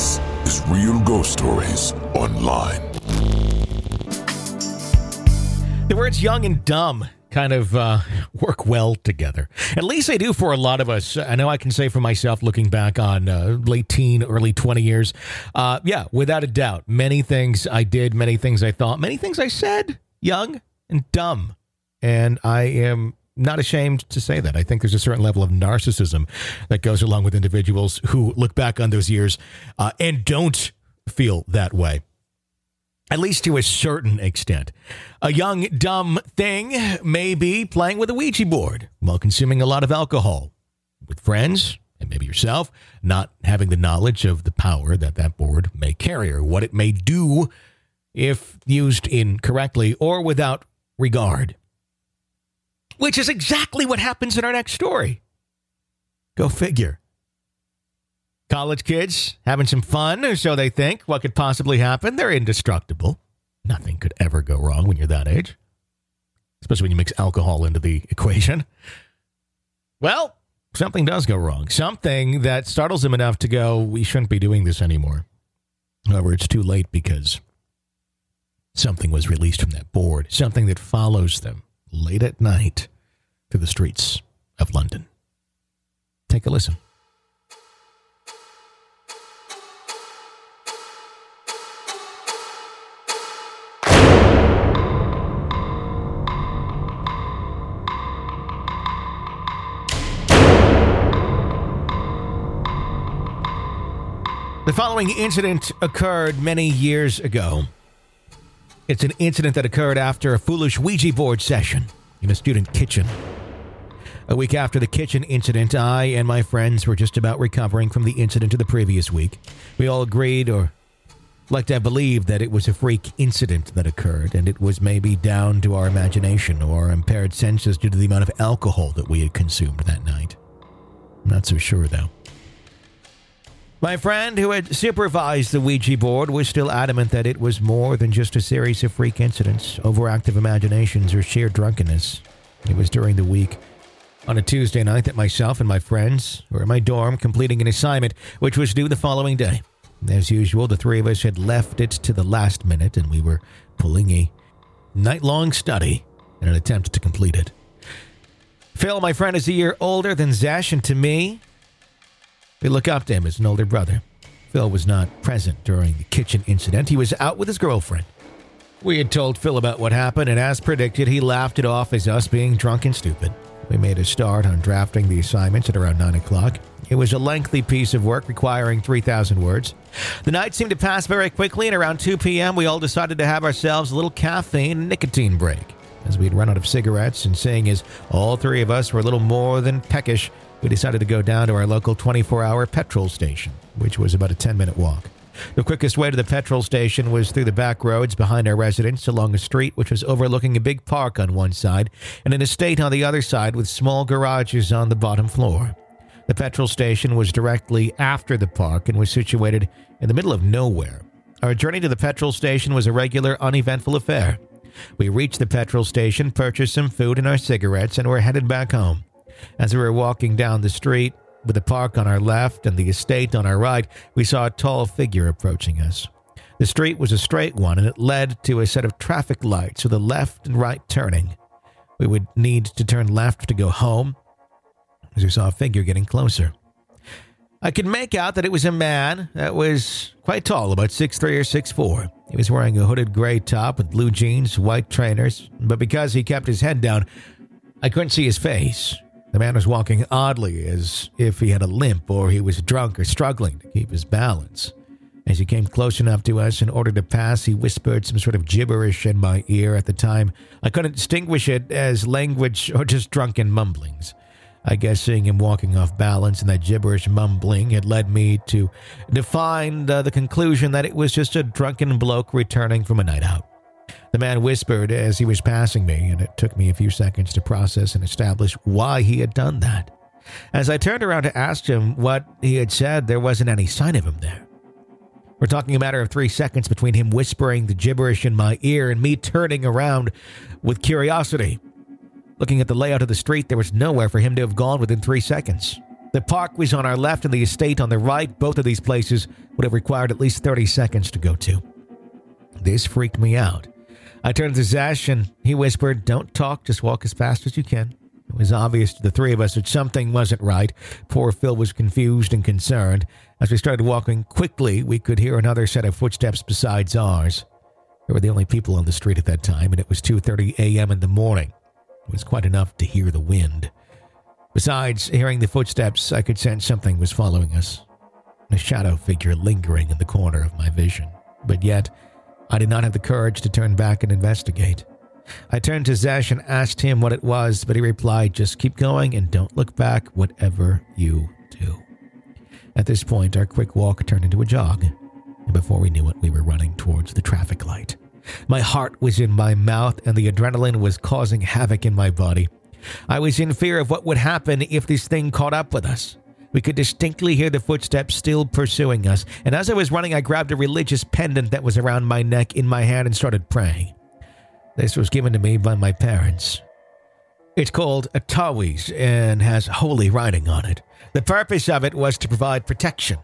This is Real Ghost Stories Online. The words young and dumb kind of work well together. At least they do for a lot of us. I know I can say for myself, looking back on late teen, early 20 years, yeah, without a doubt, many things I did, many things I thought, many things I said, young and dumb. And I am not ashamed to say that. I think there's a certain level of narcissism that goes along with individuals who look back on those years and don't feel that way. At least to a certain extent. A young, dumb thing may be playing with a Ouija board while consuming a lot of alcohol with friends and maybe yourself, not having the knowledge of the power that that board may carry or what it may do if used incorrectly or without regard. Which is exactly what happens in our next story. Go figure. College kids having some fun, or so they think. What could possibly happen? They're indestructible. Nothing could ever go wrong when you're that age. Especially when you mix alcohol into the equation. Well, something does go wrong. Something that startles them enough to go, we shouldn't be doing this anymore. However, it's too late because something was released from that board. Something that follows them late at night through the streets of London. Take a listen. The following incident occurred many years ago. It's an incident that occurred after a foolish Ouija board session in a student kitchen. A week after the kitchen incident, I and my friends were just about recovering from the incident of the previous week. We all agreed, or like to have believed, that it was a freak incident that occurred, and it was maybe down to our imagination or our impaired senses due to the amount of alcohol that we had consumed that night. I'm not so sure, though. My friend who had supervised the Ouija board was still adamant that it was more than just a series of freak incidents, overactive imaginations, or sheer drunkenness. It was during the week, on a Tuesday night, that myself and my friends were in my dorm completing an assignment which was due the following day. As usual, the three of us had left it to the last minute, and we were pulling a night-long study in an attempt to complete it. Phil, my friend, is a year older than Zesh, and to me, we look up to him as an older brother. Phil was not present during the kitchen incident. He was out with his girlfriend. We had told Phil about what happened, and as predicted, he laughed it off as us being drunk and stupid. We made a start on drafting the assignments at around 9 o'clock. It was a lengthy piece of work requiring 3,000 words. The night seemed to pass very quickly, and around 2 p.m., we all decided to have ourselves a little caffeine and nicotine break. As we'd run out of cigarettes, and seeing as all three of us were a little more than peckish, we decided to go down to our local 24-hour petrol station, which was about a 10-minute walk. The quickest way to the petrol station was through the back roads behind our residence, along a street which was overlooking a big park on one side and an estate on the other side with small garages on the bottom floor. The petrol station was directly after the park and was situated in the middle of nowhere. Our journey to the petrol station was a regular, uneventful affair. We reached the petrol station, purchased some food and our cigarettes, and were headed back home. As we were walking down the street, with the park on our left and the estate on our right, we saw a tall figure approaching us. The street was a straight one, and it led to a set of traffic lights with a left and right turning. We would need to turn left to go home, as we saw a figure getting closer. I could make out that it was a man that was quite tall, about 6'3" or 6'4". He was wearing a hooded gray top with blue jeans, white trainers, but because he kept his head down, I couldn't see his face. The man was walking oddly, as if he had a limp or he was drunk or struggling to keep his balance. As he came close enough to us in order to pass, he whispered some sort of gibberish in my ear. At the time, I couldn't distinguish it as language or just drunken mumblings. I guess seeing him walking off balance and that gibberish mumbling had led me to define the conclusion that it was just a drunken bloke returning from a night out. The man whispered as he was passing me, and it took me a few seconds to process and establish why he had done that. As I turned around to ask him what he had said, there wasn't any sign of him there. We're talking a matter of 3 seconds between him whispering the gibberish in my ear and me turning around with curiosity. Looking at the layout of the street, there was nowhere for him to have gone within 3 seconds. The park was on our left and the estate on the right. Both of these places would have required at least 30 seconds to go to. This freaked me out. I turned to Zesh and he whispered, "Don't talk, just walk as fast as you can." It was obvious to the three of us that something wasn't right. Poor Phil was confused and concerned. As we started walking quickly, we could hear another set of footsteps besides ours. We were the only people on the street at that time, and it was 2:30 a.m. in the morning. It was quite enough to hear the wind. Besides hearing the footsteps, I could sense something was following us. A shadow figure lingering in the corner of my vision. But yet, I did not have the courage to turn back and investigate. I turned to Zesh and asked him what it was, but he replied, "Just keep going and don't look back, whatever you do." At this point, our quick walk turned into a jog, and before we knew it, we were running towards the traffic light. My heart was in my mouth, and the adrenaline was causing havoc in my body. I was in fear of what would happen if this thing caught up with us. We could distinctly hear the footsteps still pursuing us, and as I was running, I grabbed a religious pendant that was around my neck in my hand and started praying. This was given to me by my parents. It's called a tawiz and has holy writing on it. The purpose of it was to provide protection.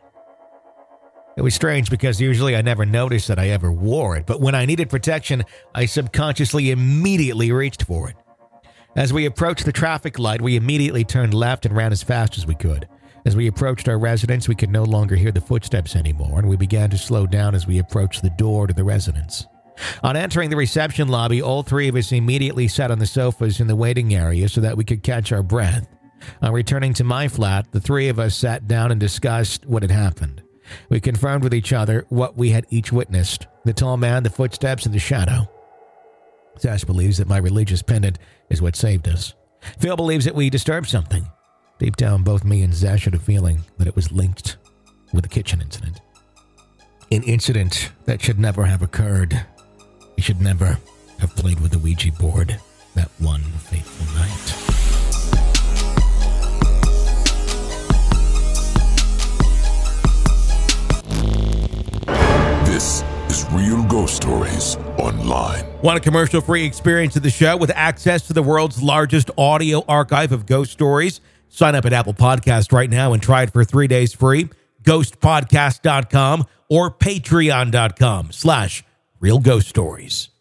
It was strange because usually I never noticed that I ever wore it, but when I needed protection, I subconsciously immediately reached for it. As we approached the traffic light, we immediately turned left and ran as fast as we could. As we approached our residence, we could no longer hear the footsteps anymore, and we began to slow down as we approached the door to the residence. On entering the reception lobby, all three of us immediately sat on the sofas in the waiting area so that we could catch our breath. On returning to my flat, the three of us sat down and discussed what had happened. We confirmed with each other what we had each witnessed: the tall man, the footsteps, and the shadow. Zesh believes that my religious pendant is what saved us. Phil believes that we disturbed something. Deep down, both me and Zesh had a feeling that it was linked with the kitchen incident. An incident that should never have occurred. We should never have played with the Ouija board that one fateful night. This is Real Ghost Stories Online. Want a commercial-free experience of the show with access to the world's largest audio archive of ghost stories? Sign up at Apple Podcast right now and try it for 3 days free. Ghostpodcast.com or patreon.com/realghoststories.